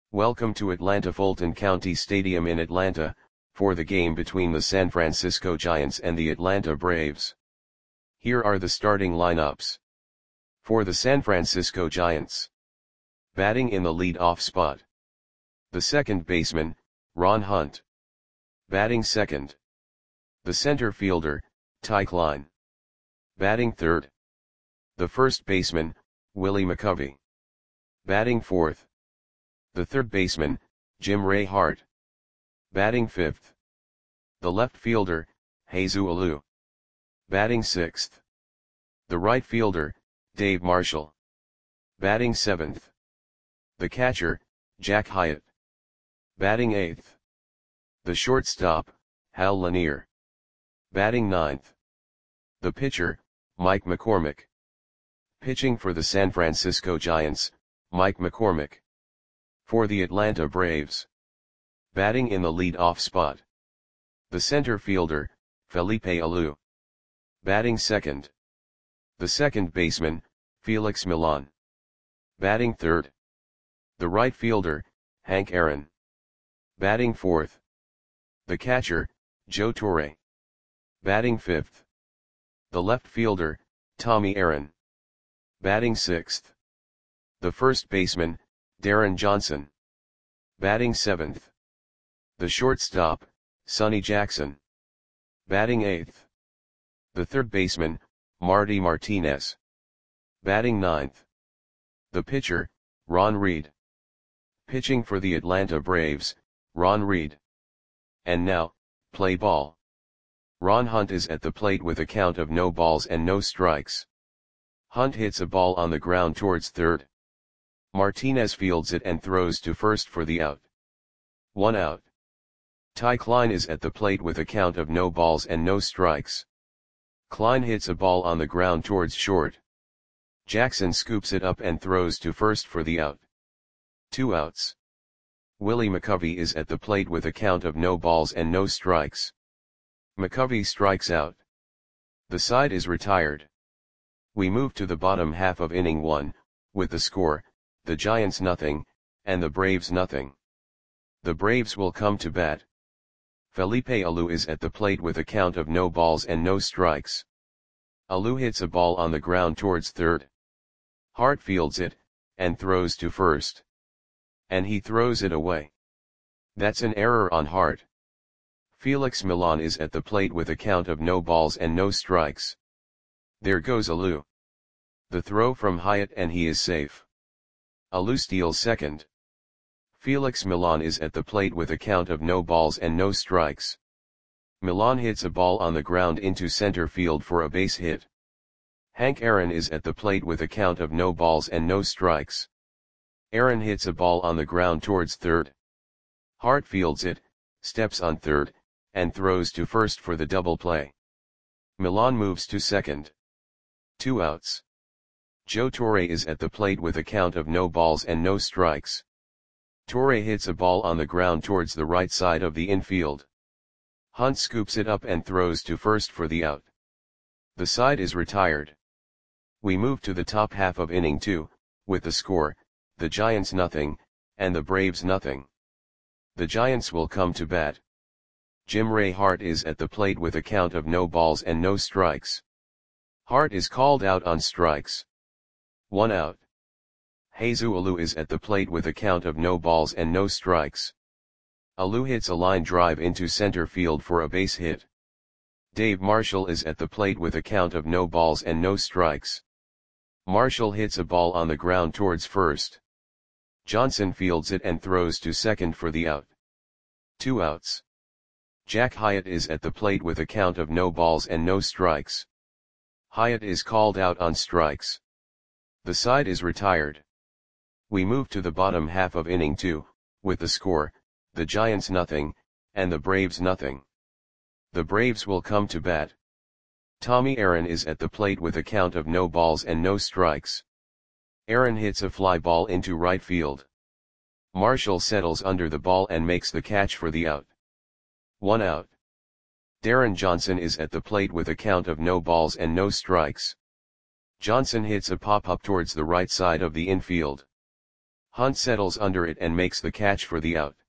Welcome to Atlanta Fulton County Stadium in Atlanta, for the game between the San Francisco Giants and the Atlanta Braves. Here are the starting lineups. For the San Francisco Giants. Batting in the lead-off spot. The second baseman, Ron Hunt. Batting second. The center fielder, Ty Klein. Batting third. The first baseman, Willie McCovey. Batting fourth. The third baseman, Jim Ray Hart. Batting fifth. The left fielder, Jesus Alou. Batting sixth. The right fielder, Dave Marshall. Batting seventh. The catcher, Jack Hyatt. Batting eighth. The shortstop, Hal Lanier. Batting ninth. The pitcher, Mike McCormick. Pitching for the San Francisco Giants, Mike McCormick. For the Atlanta Braves. Batting in the lead-off spot. The center fielder, Felipe Alou. Batting second. The second baseman, Felix Millan. Batting third. The right fielder, Hank Aaron. Batting fourth. The catcher, Joe Torre. Batting fifth. The left fielder, Tommy Aaron. Batting sixth. The first baseman, Darren Johnson. Batting seventh. The shortstop, Sonny Jackson. Batting eighth. The third baseman, Marty Martinez. Batting ninth. The pitcher, Ron Reed. Pitching for the Atlanta Braves, Ron Reed. And now, play ball. Ron Hunt is at the plate with a count of no balls and no strikes. Hunt hits a ball on the ground towards third. Martinez fields it and throws to first for the out. 1 out. Ty Klein is at the plate with a count of no balls and no strikes. Klein hits a ball on the ground towards short. Jackson scoops it up and throws to first for the out. 2 outs. Willie McCovey is at the plate with a count of no balls and no strikes. McCovey strikes out. The side is retired. We move to the bottom half of inning 1, with the score, the Giants nothing, and the Braves nothing. The Braves will come to bat. Felipe Alou is at the plate with a count of no balls and no strikes. Alou hits a ball on the ground towards third. Hart fields it, and throws to first. And he throws it away. That's an error on Hart. Felix Millan is at the plate with a count of no balls and no strikes. There goes Alou. The throw from Hyatt and he is safe. Alou steals second. Felix Millan is at the plate with a count of no balls and no strikes. Millan hits a ball on the ground into center field for a base hit. Hank Aaron is at the plate with a count of no balls and no strikes. Aaron hits a ball on the ground towards third. Hart fields it, steps on third, and throws to first for the double play. Millan moves to second. 2 outs. Joe Torre is at the plate with a count of no balls and no strikes. Torre hits a ball on the ground towards the right side of the infield. Hunt scoops it up and throws to first for the out. The side is retired. We move to the top half of inning 2, with the score, the Giants nothing, and the Braves nothing. The Giants will come to bat. Jim Ray Hart is at the plate with a count of no balls and no strikes. Hart is called out on strikes. 1 out. Jesus Alou is at the plate with a count of no balls and no strikes. Alou hits a line drive into center field for a base hit. Dave Marshall is at the plate with a count of no balls and no strikes. Marshall hits a ball on the ground towards first. Johnson fields it and throws to second for the out. 2 outs. Jack Hyatt is at the plate with a count of no balls and no strikes. Hyatt is called out on strikes. The side is retired. We move to the bottom half of inning 2, with the score, the Giants nothing, and the Braves nothing. The Braves will come to bat. Tommy Aaron is at the plate with a count of no balls and no strikes. Aaron hits a fly ball into right field. Marshall settles under the ball and makes the catch for the out. 1 out. Darren Johnson is at the plate with a count of no balls and no strikes. Johnson hits a pop-up towards the right side of the infield. Hunt settles under it and makes the catch for the out.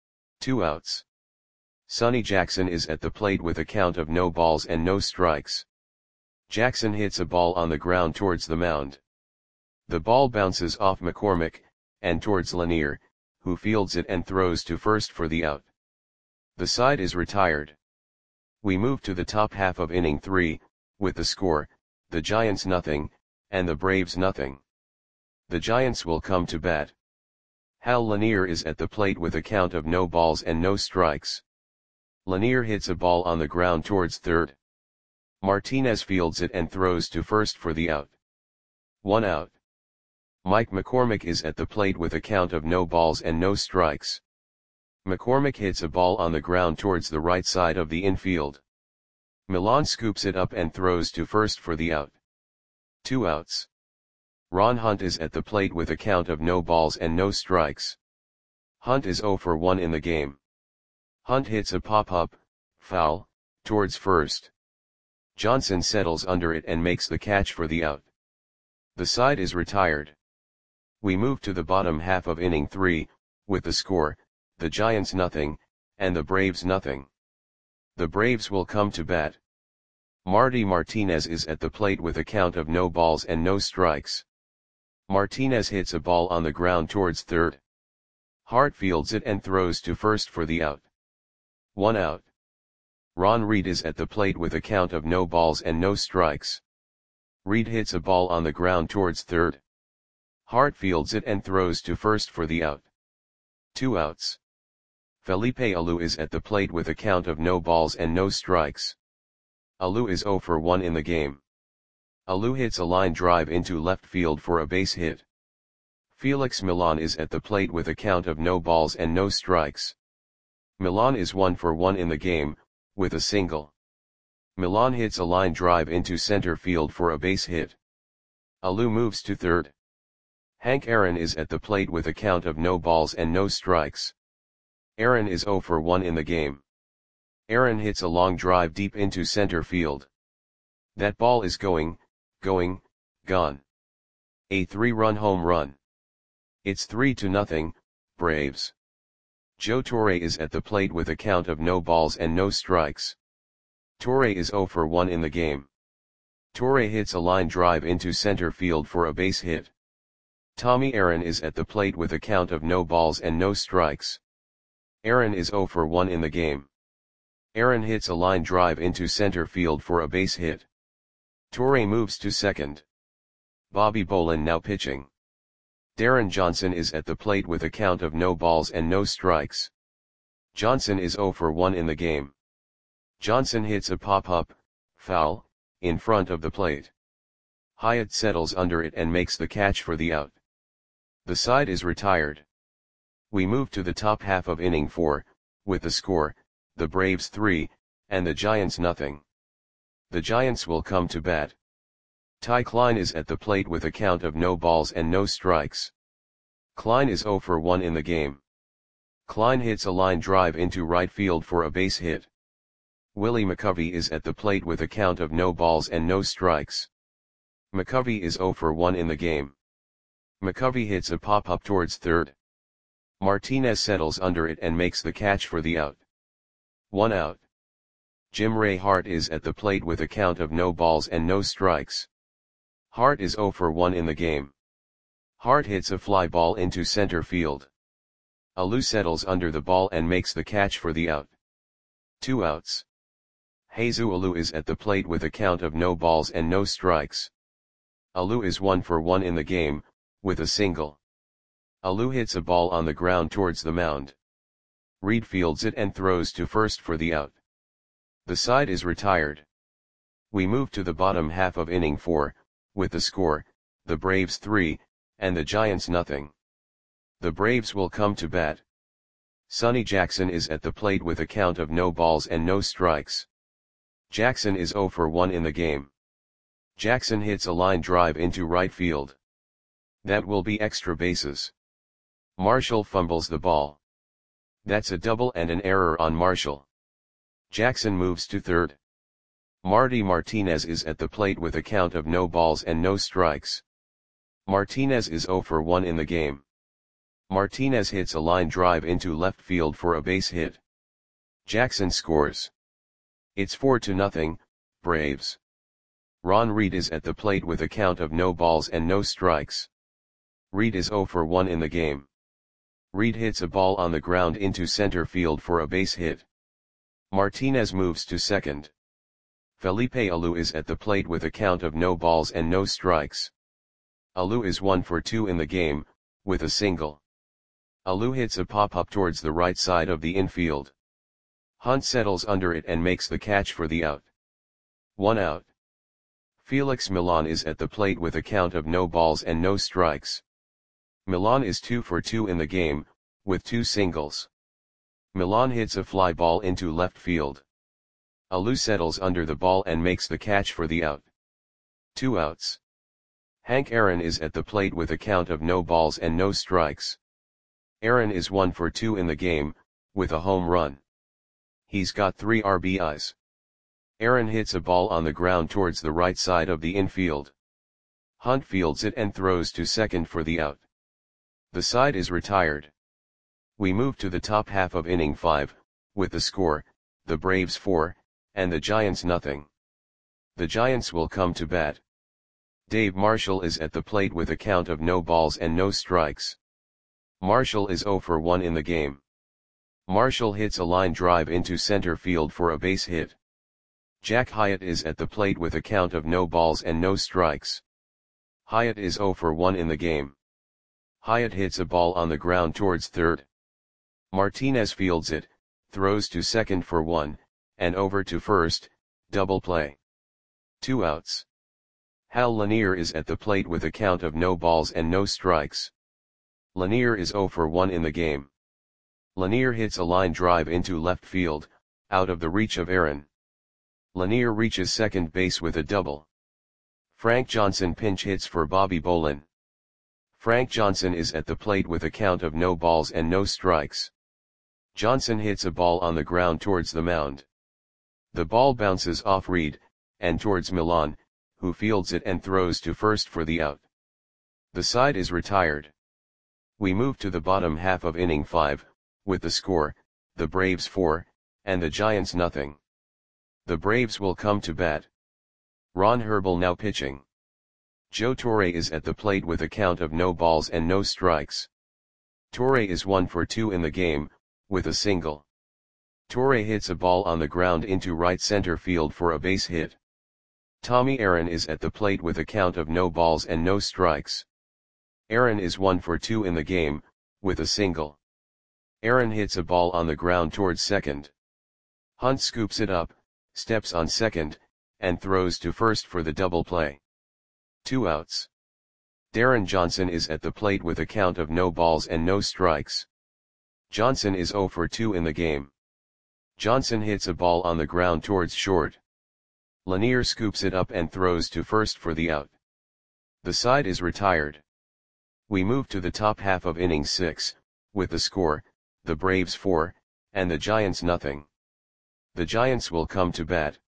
2 outs. Sonny Jackson is at the plate with a count of no balls and no strikes. Jackson hits a ball on the ground towards the mound. The ball bounces off McCormick, and towards Lanier, who fields it and throws to first for the out. The side is retired. We move to the top half of inning 3, with the score, the Giants nothing, and the Braves nothing. The Giants will come to bat. Hal Lanier is at the plate with a count of no balls and no strikes. Lanier hits a ball on the ground towards third. Martinez fields it and throws to first for the out. 1 out. Mike McCormick is at the plate with a count of no balls and no strikes. McCormick hits a ball on the ground towards the right side of the infield. Milan scoops it up and throws to first for the out. 2 outs. Ron Hunt is at the plate with a count of no balls and no strikes. Hunt is 0 for 1 in the game. Hunt hits a pop-up, foul, towards first. Johnson settles under it and makes the catch for the out. The side is retired. We move to the bottom half of inning 3, with the score, the Giants nothing, and the Braves nothing. The Braves will come to bat. Marty Martinez is at the plate with a count of no balls and no strikes. Martinez hits a ball on the ground towards third. Hart fields it and throws to first for the out. 1 out. Ron Reed is at the plate with a count of no balls and no strikes. Reed hits a ball on the ground towards third. Hart fields it and throws to first for the out. 2 outs. Felipe Alou is at the plate with a count of no balls and no strikes. Alou is 0 for 1 in the game. Alou hits a line drive into left field for a base hit. Felix Milan is at the plate with a count of no balls and no strikes. Milan is 1 for 1 in the game, with a single. Milan hits a line drive into center field for a base hit. Alou moves to third. Hank Aaron is at the plate with a count of no balls and no strikes. Aaron is 0 for 1 in the game. Aaron hits a long drive deep into center field. That ball is gone. A 3-run home run. It's 3-0, Braves. Joe Torre is at the plate with a count of no balls and no strikes. Torre is 0 for 1 in the game. Torre hits a line drive into center field for a base hit. Tommy Aaron is at the plate with a count of no balls and no strikes. Aaron is 0 for 1 in the game. Aaron hits a line drive into center field for a base hit. Torre moves to second. Bobby Bolin now pitching. Darren Johnson is at the plate with a count of no balls and no strikes. Johnson is 0 for 1 in the game. Johnson hits a pop-up, foul, in front of the plate. Hyatt settles under it and makes the catch for the out. The side is retired. We move to the top half of inning 4, with the score, the Braves 3, and the Giants nothing. The Giants will come to bat. Ty Klein is at the plate with a count of no balls and no strikes. Klein is 0 for 1 in the game. Klein hits a line drive into right field for a base hit. Willie McCovey is at the plate with a count of no balls and no strikes. McCovey is 0 for 1 in the game. McCovey hits a pop-up towards third. Martinez settles under it and makes the catch for the out. 1 out. Jim Ray Hart is at the plate with a count of no balls and no strikes. Hart is 0 for 1 in the game. Hart hits a fly ball into center field. Alou settles under the ball and makes the catch for the out. 2 outs. Jesus Alou is at the plate with a count of no balls and no strikes. Alou is 1 for 1 in the game, with a single. Alou hits a ball on the ground towards the mound. Reed fields it and throws to first for the out. The side is retired. We move to the bottom half of inning 4, with the score, the Braves 3, and the Giants nothing. The Braves will come to bat. Sonny Jackson is at the plate with a count of no balls and no strikes. Jackson is 0 for 1 in the game. Jackson hits a line drive into right field. That will be extra bases. Marshall fumbles the ball. That's a double and an error on Marshall. Jackson moves to third. Marty Martinez is at the plate with a count of no balls and no strikes. Martinez is 0 for 1 in the game. Martinez hits a line drive into left field for a base hit. Jackson scores. It's 4-0, Braves. Ron Reed is at the plate with a count of no balls and no strikes. Reed is 0 for 1 in the game. Reed hits a ball on the ground into center field for a base hit. Martinez moves to second. Felipe Alou is at the plate with a count of no balls and no strikes. Alou is 1 for 2 in the game, with a single. Alou hits a pop-up towards the right side of the infield. Hunt settles under it and makes the catch for the out. 1 out. Felix Millan is at the plate with a count of no balls and no strikes. Millan is 2 for 2 in the game, with 2 singles. Millan hits a fly ball into left field. Alou settles under the ball and makes the catch for the out. 2 outs. Hank Aaron is at the plate with a count of no balls and no strikes. Aaron is 1 for 2 in the game, with a home run. He's got 3 RBIs. Aaron hits a ball on the ground towards the right side of the infield. Hunt fields it and throws to second for the out. The side is retired. We move to the top half of inning 5, with the score, the Braves 4, and the Giants nothing. The Giants will come to bat. Dave Marshall is at the plate with a count of no balls and no strikes. Marshall is 0 for 1 in the game. Marshall hits a line drive into center field for a base hit. Jack Hyatt is at the plate with a count of no balls and no strikes. Hyatt is 0 for 1 in the game. Hyatt hits a ball on the ground towards third. Martinez fields it, throws to second for 1, and over to first, double play. 2 outs. Hal Lanier is at the plate with a count of no balls and no strikes. Lanier is 0 for 1 in the game. Lanier hits a line drive into left field, out of the reach of Aaron. Lanier reaches second base with a double. Frank Johnson pinch hits for Bobby Bolin. Frank Johnson is at the plate with a count of no balls and no strikes. Johnson hits a ball on the ground towards the mound. The ball bounces off Reed, and towards Millan, who fields it and throws to first for the out. The side is retired. We move to the bottom half of inning 5, with the score, the Braves 4, and the Giants nothing. The Braves will come to bat. Ron Herbel now pitching. Joe Torre is at the plate with a count of no balls and no strikes. Torre is 1 for 2 in the game, with a single. Torre hits a ball on the ground into right center field for a base hit. Tommy Aaron is at the plate with a count of no balls and no strikes. Aaron is 1 for 2 in the game, with a single. Aaron hits a ball on the ground towards second. Hunt scoops it up, steps on second, and throws to first for the double play. 2 outs. Darren Johnson is at the plate with a count of no balls and no strikes. Johnson is 0 for 2 in the game. Johnson hits a ball on the ground towards short. Lanier scoops it up and throws to first for the out. The side is retired. We move to the top half of inning 6, with the score, the Braves 4, and the Giants nothing. The Giants will come to bat.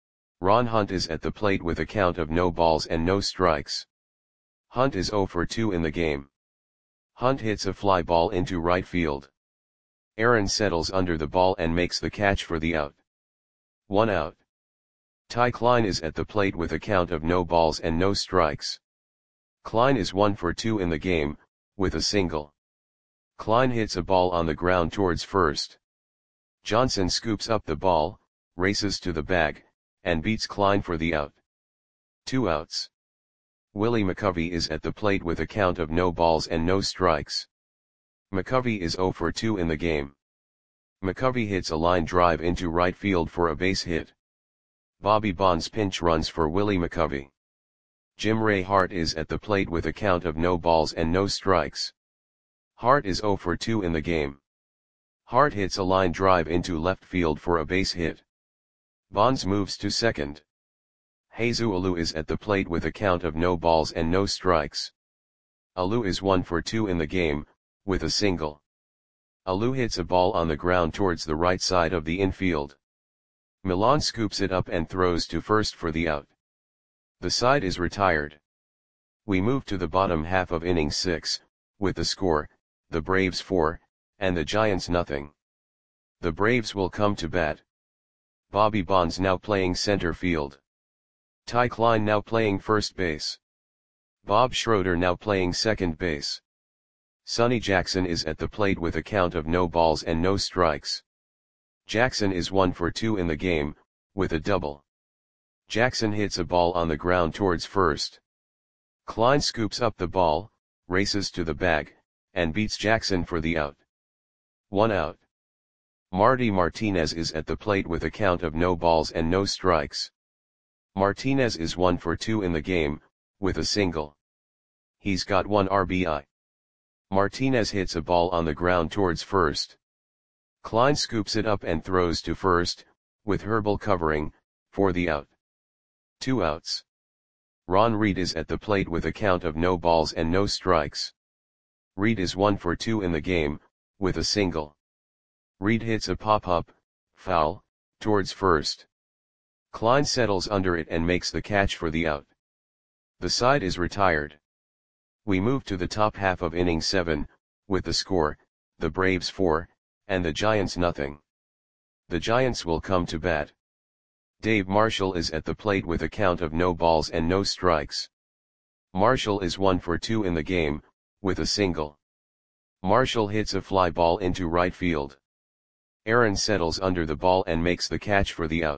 Ron Hunt is at the plate with a count of no balls and no strikes. Hunt is 0 for 2 in the game. Hunt hits a fly ball into right field. Aaron settles under the ball and makes the catch for the out. 1 out. Ty Klein is at the plate with a count of no balls and no strikes. Klein is 1 for 2 in the game, with a single. Klein hits a ball on the ground towards first. Johnson scoops up the ball, races to the bag, and beats Klein for the out. 2 outs. Willie McCovey is at the plate with a count of no balls and no strikes. McCovey is 0 for 2 in the game. McCovey hits a line drive into right field for a base hit. Bobby Bonds pinch runs for Willie McCovey. Jim Ray Hart is at the plate with a count of no balls and no strikes. Hart is 0 for 2 in the game. Hart hits a line drive into left field for a base hit. Bonds moves to second. Jesus Alou is at the plate with a count of no balls and no strikes. Alou is 1 for 2 in the game, with a single. Alou hits a ball on the ground towards the right side of the infield. Millan scoops it up and throws to first for the out. The side is retired. We move to the bottom half of inning 6, with the score, the Braves 4, and the Giants nothing. The Braves will come to bat. Bobby Bonds now playing center field. Ty Klein now playing first base. Bob Schroeder now playing second base. Sonny Jackson is at the plate with a count of no balls and no strikes. Jackson is 1 for 2 in the game, with a double. Jackson hits a ball on the ground towards first. Klein scoops up the ball, races to the bag, and beats Jackson for the out. 1 out. Marty Martinez is at the plate with a count of no balls and no strikes. Martinez is 1 for 2 in the game, with a single. He's got 1 RBI. Martinez hits a ball on the ground towards first. Klein scoops it up and throws to first, with Herbal covering, for the out. 2 outs. Ron Reed is at the plate with a count of no balls and no strikes. Reed is 1 for 2 in the game, with a single. Reed hits a pop-up, foul, towards first. Klein settles under it and makes the catch for the out. The side is retired. We move to the top half of inning 7, with the score, the Braves 4, and the Giants nothing. The Giants will come to bat. Dave Marshall is at the plate with a count of no balls and no strikes. Marshall is 1 for 2 in the game, with a single. Marshall hits a fly ball into right field. Aaron settles under the ball and makes the catch for the out.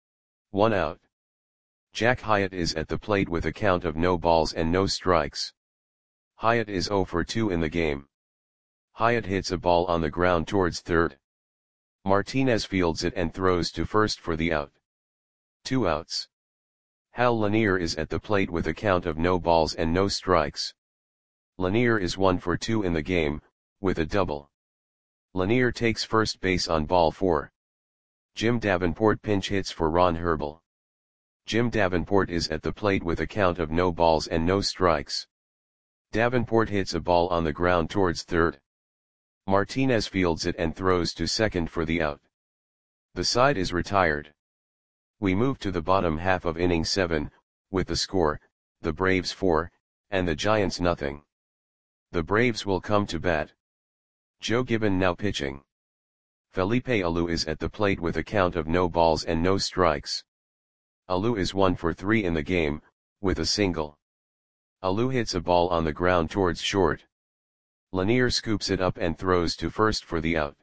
1 out. Jack Hyatt is at the plate with a count of no balls and no strikes. Hyatt is 0 for 2 in the game. Hyatt hits a ball on the ground towards third. Martinez fields it and throws to first for the out. 2 outs. Hal Lanier is at the plate with a count of no balls and no strikes. Lanier is 1 for 2 in the game, with a double. Lanier takes first base on ball 4. Jim Davenport pinch hits for Ron Herbal. Jim Davenport is at the plate with a count of no balls and no strikes. Davenport hits a ball on the ground towards third. Martinez fields it and throws to second for the out. The side is retired. We move to the bottom half of inning 7, with the score, the Braves 4, and the Giants nothing. The Braves will come to bat. Joe Gibbon now pitching. Felipe Alou is at the plate with a count of no balls and no strikes. Alou is 1 for 3 in the game, with a single. Alou hits a ball on the ground towards short. Lanier scoops it up and throws to first for the out.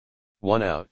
1 out.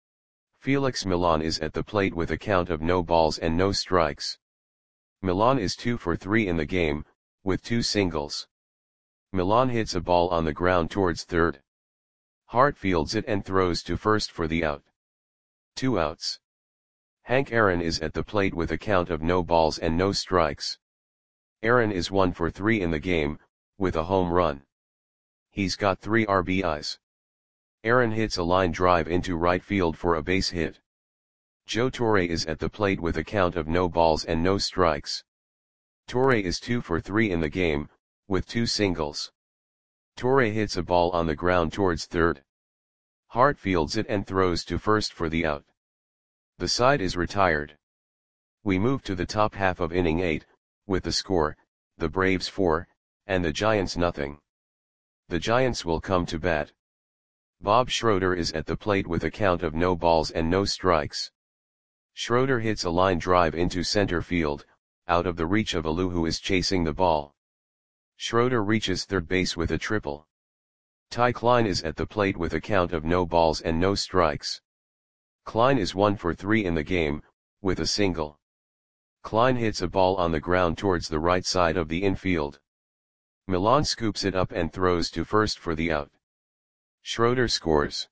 Felix Millan is at the plate with a count of no balls and no strikes. Millan is 2 for 3 in the game, with 2 singles. Millan hits a ball on the ground towards third. Hart fields it and throws to first for the out. 2 outs. Hank Aaron is at the plate with a count of no balls and no strikes. Aaron is 1 for 3 in the game, with a home run. He's got 3 RBIs. Aaron hits a line drive into right field for a base hit. Joe Torre is at the plate with a count of no balls and no strikes. Torre is 2 for 3 in the game, with 2 singles. Torre hits a ball on the ground towards third. Hart fields it and throws to first for the out. The side is retired. We move to the top half of inning 8, with the score, the Braves 4, and the Giants nothing. The Giants will come to bat. Bob Schroeder is at the plate with a count of no balls and no strikes. Schroeder hits a line drive into center field, out of the reach of Alou who is chasing the ball. Schroeder reaches third base with a triple. Ty Klein is at the plate with a count of no balls and no strikes. Klein is 1 for 3 in the game, with a single. Klein hits a ball on the ground towards the right side of the infield. Millan scoops it up and throws to first for the out. Schroeder scores.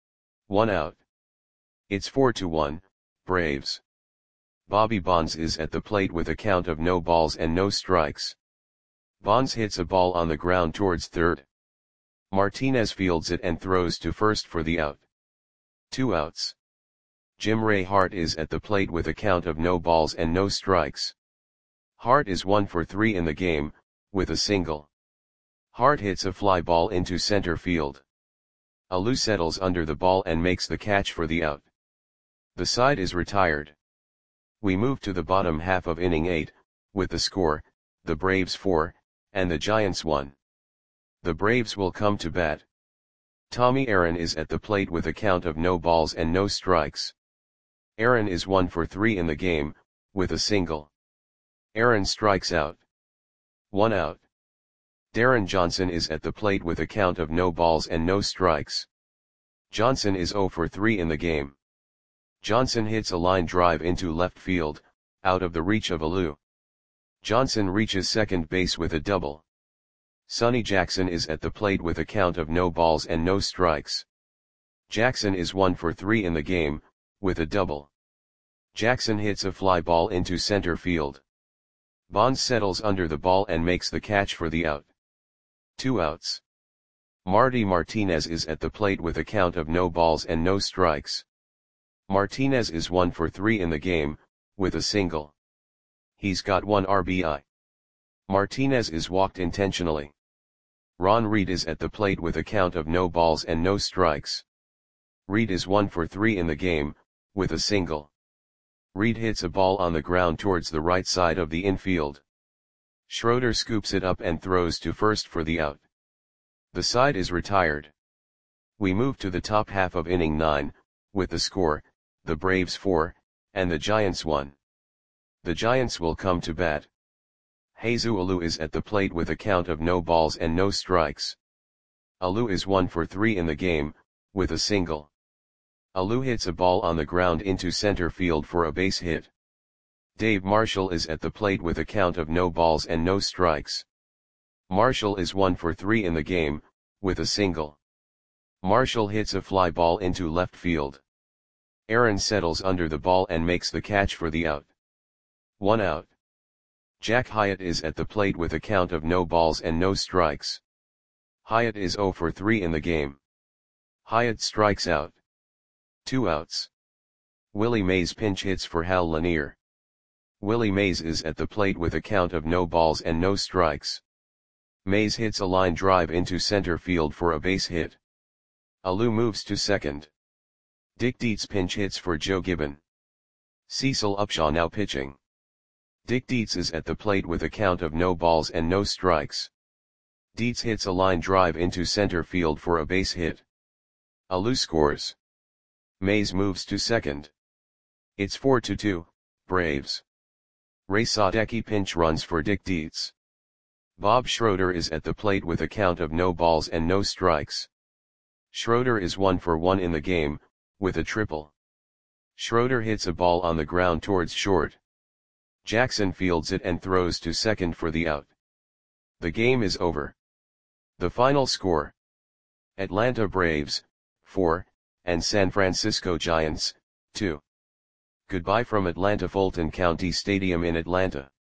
1 out. It's 4-1, Braves. Bobby Bonds is at the plate with a count of no balls and no strikes. Bonds hits a ball on the ground towards third. Martinez fields it and throws to first for the out. 2 outs. Jim Ray Hart is at the plate with a count of no balls and no strikes. Hart is 1 for 3 in the game, with a single. Hart hits a fly ball into center field. Alou settles under the ball and makes the catch for the out. The side is retired. We move to the bottom half of inning 8, with the score, the Braves 4, and the Giants 1. The Braves will come to bat. Tommy Aaron is at the plate with a count of no balls and no strikes. Aaron is 1 for 3 in the game, with a single. Aaron strikes out. 1 out. Darren Johnson is at the plate with a count of no balls and no strikes. Johnson is 0 for 3 in the game. Johnson hits a line drive into left field, out of the reach of Alou. Johnson reaches second base with a double. Sonny Jackson is at the plate with a count of no balls and no strikes. Jackson is 1 for 3 in the game, with a double. Jackson hits a fly ball into center field. Bonds settles under the ball and makes the catch for the out. 2 outs. Marty Martinez is at the plate with a count of no balls and no strikes. Martinez is 1 for 3 in the game, with a single. He's got 1 RBI. Martinez is walked intentionally. Ron Reed is at the plate with a count of no balls and no strikes. Reed is 1 for 3 in the game, with a single. Reed hits a ball on the ground towards the right side of the infield. Schroeder scoops it up and throws to first for the out. The side is retired. We move to the top half of inning 9, with the score, the Braves 4, and the Giants 1. The Giants will come to bat. Jesus Alou is at the plate with a count of no balls and no strikes. Alou is 1 for 3 in the game, with a single. Alou hits a ball on the ground into center field for a base hit. Dave Marshall is at the plate with a count of no balls and no strikes. Marshall is 1 for 3 in the game, with a single. Marshall hits a fly ball into left field. Aaron settles under the ball and makes the catch for the out. 1 out. Jack Hyatt is at the plate with a count of no balls and no strikes. Hyatt is 0 for 3 in the game. Hyatt strikes out. 2 outs. Willie Mays pinch hits for Hal Lanier. Willie Mays is at the plate with a count of no balls and no strikes. Mays hits a line drive into center field for a base hit. Alou moves to second. Dick Dietz pinch hits for Joe Gibbon. Cecil Upshaw now pitching. Dick Dietz is at the plate with a count of no balls and no strikes. Dietz hits a line drive into center field for a base hit. Alou scores. Mays moves to second. It's 4-2, Braves. Ray Sadecki pinch runs for Dick Dietz. Bob Schroeder is at the plate with a count of no balls and no strikes. Schroeder is 1 for 1 in the game, with a triple. Schroeder hits a ball on the ground towards short. Jackson fields it and throws to second for the out. The game is over. The final score: Atlanta Braves, 4, and San Francisco Giants, 2. Goodbye from Atlanta Fulton County Stadium in Atlanta.